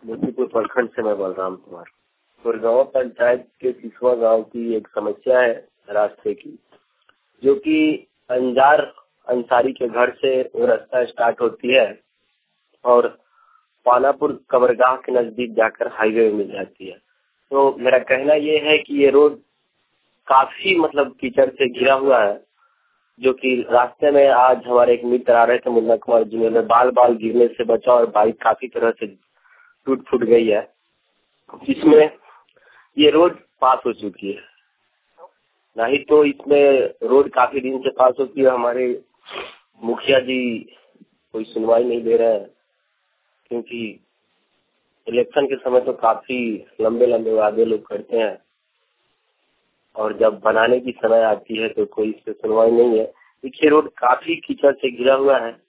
मोतीपुर प्रखंड से मैं बलराम कुमार। गुड़गांव पंचायत के सिसवा गांव की एक समस्या है रास्ते की, जो कि अंजार अंसारी के घर से वो रास्ता स्टार्ट होती है और पानापुर कबरगाह के नजदीक जाकर हाईवे में मिल जाती है। तो मेरा कहना ये है कि ये रोड काफी कीचड़ से घिरा हुआ है, जो कि रास्ते में आज हमारे एक मित्र आ रहे थे मुन्ना कुमार, जिन्होंने बाल गिरने से बचा और बाइक काफी तरह से टूट फूट गई है, जिसमें ये रोड पास हो चुकी है। नहीं तो इसमें रोड काफी दिन से पास होती है। हमारे मुखिया जी कोई सुनवाई नहीं दे रहे हैं, क्योंकि इलेक्शन के समय तो काफी लंबे वादे लोग करते हैं और जब बनाने की समय आती है तो कोई इस पे सुनवाई नहीं है। देखिए रोड काफी कीचड़ से घिरा हुआ है।